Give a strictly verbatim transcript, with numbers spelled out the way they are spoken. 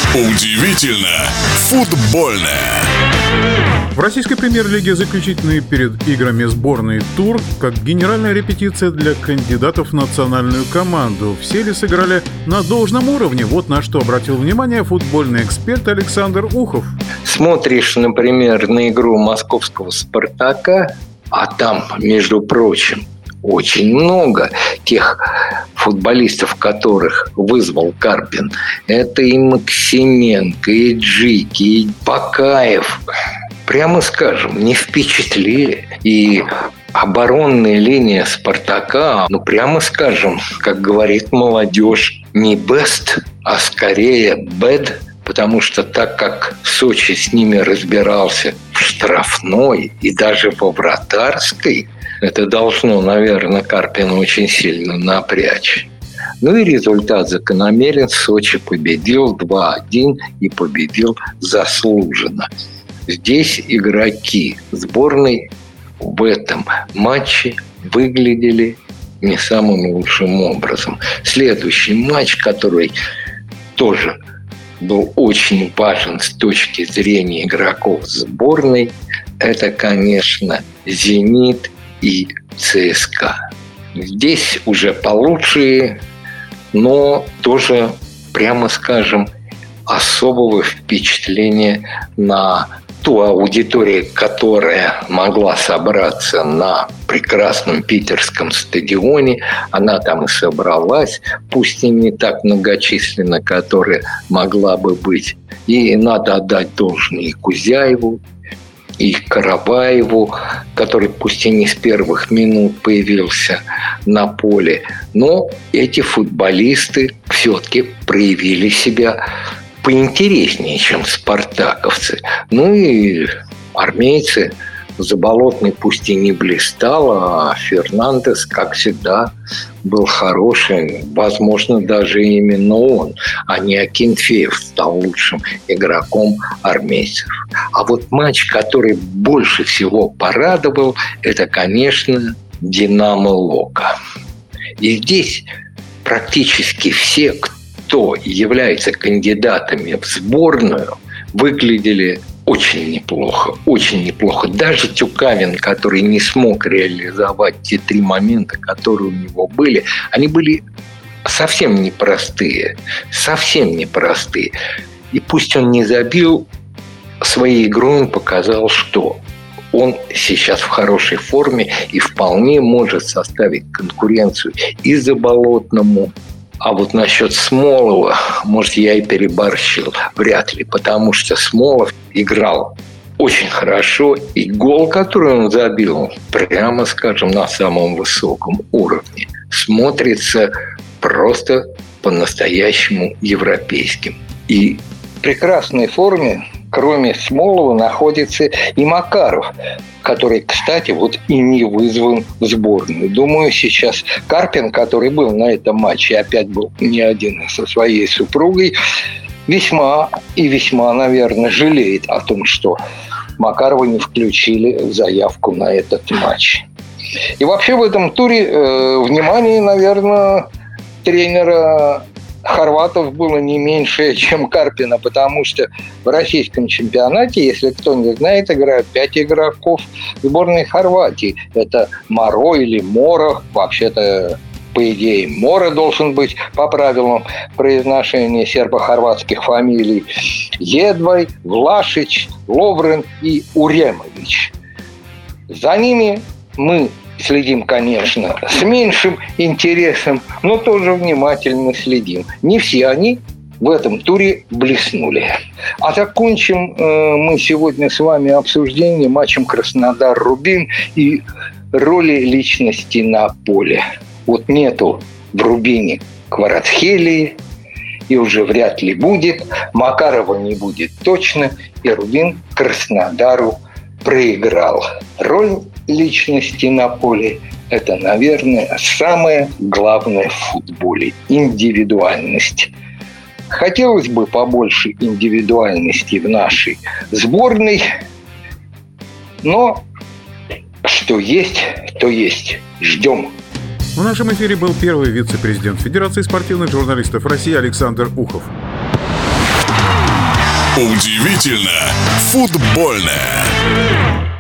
Удивительно футбольное. В российской премьер-лиге заключительный перед играми сборной тур, как генеральная репетиция для кандидатов в национальную команду. Все ли сыграли на должном уровне? Вот на что обратил внимание футбольный эксперт Александр Ухов. Смотришь, например, на игру московского «Спартака», а там, между прочим, очень много тех футболистов, которых вызвал Карпин. Это и Максименко, и Джики, и Бакаев. Прямо скажем, не впечатлили. И оборонная линия «Спартака», ну, прямо скажем, как говорит молодежь, не best, а скорее bad. Потому что так как Сочи с ними разбирался в штрафной и даже во вратарской, это должно, наверное, Карпина очень сильно напрячь. Ну и результат закономерен. Сочи победил два один и победил заслуженно. Здесь игроки сборной в этом матче выглядели не самым лучшим образом. Следующий матч, который тоже был очень важен с точки зрения игроков сборной, это, конечно, «Зенит» и ЦСКА. Здесь уже получше, но тоже, прямо скажем, особого впечатления на ту аудиторию, которая могла собраться на прекрасном питерском стадионе. Она там и собралась, пусть и не так многочисленно, которая могла бы быть. И надо отдать должное и Кузяеву, и Карабаеву, который пусть и не с первых минут появился на поле, но эти футболисты все-таки проявили себя поинтереснее, чем спартаковцы. Ну и армейцы. Заболотный пусть и не блистал, а Фернандес, как всегда, был хороший. Возможно, даже именно он, а не Акинфеев, стал лучшим игроком армейцев. А вот матч, который больше всего порадовал, это, конечно, «Динамо Лока». И здесь практически все, кто является кандидатами в сборную, выглядели очень неплохо, очень неплохо. Даже Тюкавин, который не смог реализовать те три момента, которые у него были, они были совсем непростые, совсем непростые. И пусть он не забил, своей игрой он показал, что он сейчас в хорошей форме и вполне может составить конкуренцию и Заболотному. А вот насчет Смолова, может, я и переборщил. Вряд ли, потому что Смолов играл очень хорошо. И гол, который он забил, прямо скажем, на самом высоком уровне, смотрится просто по-настоящему европейским. И в прекрасной форме, кроме Смолова, находится и Макаров, который, кстати, вот и не вызван в сборную. Думаю, сейчас Карпин, который был на этом матче, опять был не один со своей супругой, весьма и весьма, наверное, жалеет о том, что Макарова не включили в заявку на этот матч. И вообще в этом туре э, внимание, наверное, тренера хорватов было не меньше, чем Карпина, потому что в российском чемпионате, если кто не знает, играют пять игроков сборной Хорватии. Это Моро или Моро, вообще-то, по идее, Моро должен быть по правилам произношения сербо-хорватских фамилий. Едвай, Влашич, Ловрен и Уремович. За ними мы следим, конечно, с меньшим интересом, но тоже внимательно следим. Не все они в этом туре блеснули. А закончим э, мы сегодня с вами обсуждение матчем Краснодар-Рубин и роли личности на поле. Вот нету в Рубине Кварацхелии, и уже вряд ли будет. Макарова не будет точно, и Рубин Краснодару проиграл. Роль личности на поле – это, наверное, самое главное в футболе – индивидуальность. Хотелось бы побольше индивидуальности в нашей сборной, но что есть, то есть. Ждем. В нашем эфире был первый вице-президент Федерации спортивных журналистов России Александр Ухов. Удивительно футбольное.